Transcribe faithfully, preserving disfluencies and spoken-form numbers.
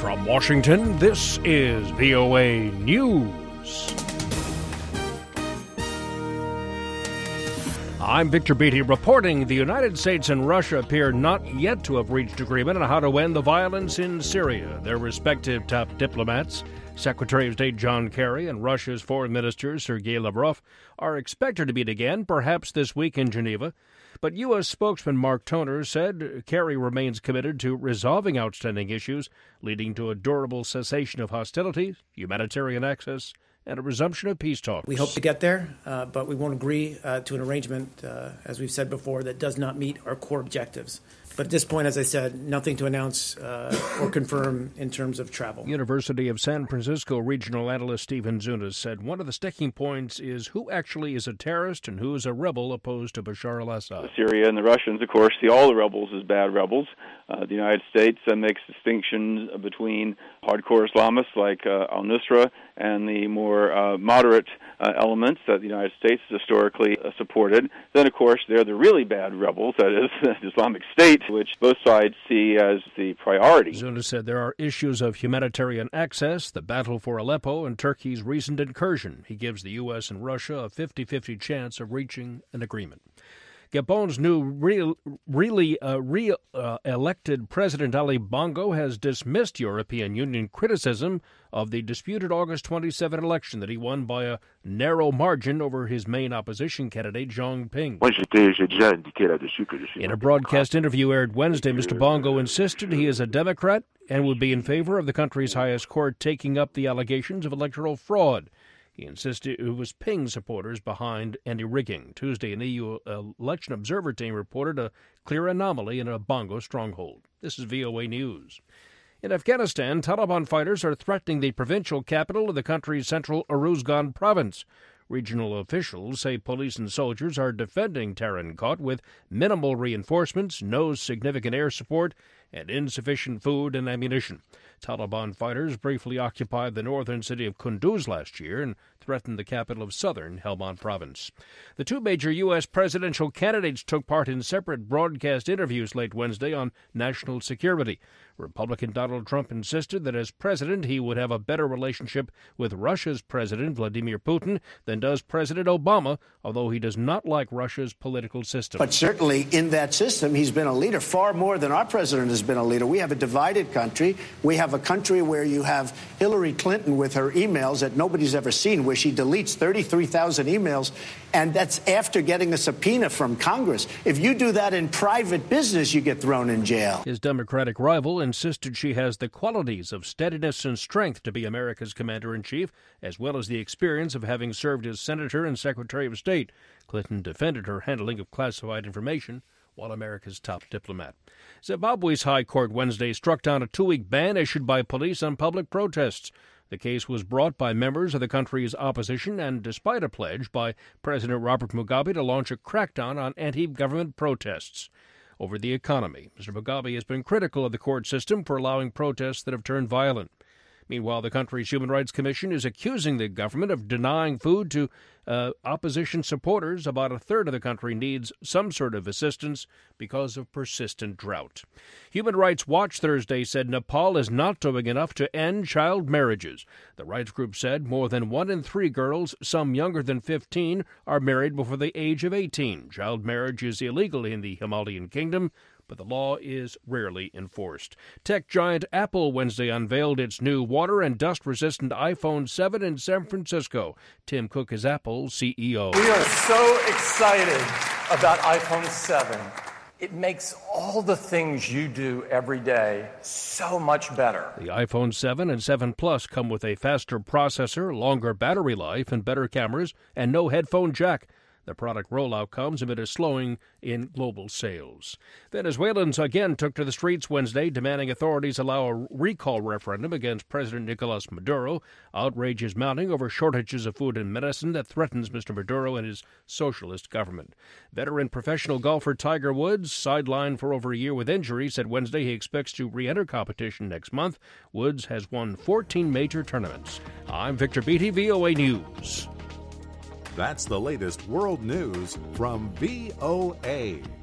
From Washington, this is V O A News. I'm Victor Beatty reporting the United States and Russia appear not yet to have reached agreement on how to end the violence in Syria. Their respective top diplomats, Secretary of State John Kerry and Russia's Foreign Minister Sergei Lavrov, are expected to meet again, perhaps this week in Geneva. But U S spokesman Mark Toner said Kerry remains committed to resolving outstanding issues, leading to a durable cessation of hostilities, humanitarian access, and a resumption of peace talks. We hope to get there, uh, but we won't agree uh, to an arrangement, uh, as we've said before, that does not meet our core objectives. But at this point, as I said, nothing to announce uh, or confirm in terms of travel. University of San Francisco regional analyst Stephen Zunas said one of the sticking points is who actually is a terrorist and who is a rebel opposed to Bashar al-Assad. Syria and the Russians, of course, see all the rebels as bad rebels. Uh, the United States uh, makes distinctions between hardcore Islamists like uh, al-Nusra and the more uh, moderate uh, elements that the United States has historically uh, supported. Then, of course, they're the really bad rebels, that is, the Islamic State, which both sides see as the priority. Zunas said there are issues of humanitarian access, the battle for Aleppo, and Turkey's recent incursion. He gives the U S and Russia a fifty-fifty chance of reaching an agreement. Gabon's new real, really uh, re-elected President Ali Bongo has dismissed European Union criticism of the disputed August twenty-seventh election that he won by a narrow margin over his main opposition candidate, Jean Ping. In a broadcast interview aired Wednesday, Mister Bongo insisted he is a Democrat and would be in favor of the country's highest court taking up the allegations of electoral fraud. He insisted it was Ping supporters behind any rigging. Tuesday, an E U election observer team reported a clear anomaly in a Bongo stronghold. This is V O A News. In Afghanistan, Taliban fighters are threatening the provincial capital of the country's central Uruzgan province. Regional officials say police and soldiers are defending Tarin-Kot with minimal reinforcements, no significant air support, and insufficient food and ammunition. Taliban fighters briefly occupied the northern city of Kunduz last year and threatened the capital of southern Helmand province. The two major U S presidential candidates took part in separate broadcast interviews late Wednesday on national security. Republican Donald Trump insisted that as president he would have a better relationship with Russia's President Vladimir Putin than does President Obama, although he does not like Russia's political system. But certainly in that system, he's been a leader far more than our president has been a leader. We have a divided country. We have a country where you have Hillary Clinton with her emails that nobody's ever seen, where she deletes thirty-three thousand emails, and that's after getting a subpoena from Congress. If you do that in private business, you get thrown in jail. His Democratic rival insisted she has the qualities of steadiness and strength to be America's commander-in-chief, as well as the experience of having served as Senator and Secretary of State. Clinton defended her handling of classified information while America's top diplomat. Zimbabwe's High Court Wednesday struck down a two-week ban issued by police on public protests. The case was brought by members of the country's opposition and despite a pledge by President Robert Mugabe to launch a crackdown on anti-government protests. Over the economy, Mister Mugabe has been critical of the court system for allowing protests that have turned violent. Meanwhile, the country's Human Rights Commission is accusing the government of denying food to uh, opposition supporters. About a third of the country needs some sort of assistance because of persistent drought. Human Rights Watch Thursday said Nepal is not doing enough to end child marriages. The rights group said more than one in three girls, some younger than fifteen, are married before the age of eighteen. Child marriage is illegal in the Himalayan kingdom, but the law is rarely enforced. Tech giant Apple Wednesday unveiled its new water and dust-resistant iPhone seven in San Francisco. Tim Cook is Apple's C E O. We are so excited about iPhone seven. It makes all the things you do every day so much better. The iPhone seven and seven Plus come with a faster processor, longer battery life, and better cameras, and no headphone jack. The product rollout comes amid a slowing in global sales. Venezuelans again took to the streets Wednesday, demanding authorities allow a recall referendum against President Nicolas Maduro. Outrage is mounting over shortages of food and medicine that threatens Mister Maduro and his socialist government. Veteran professional golfer Tiger Woods, sidelined for over a year with injury, said Wednesday he expects to re-enter competition next month. Woods has won fourteen major tournaments. I'm Victor Beatty, V O A News. That's the latest world news from V O A.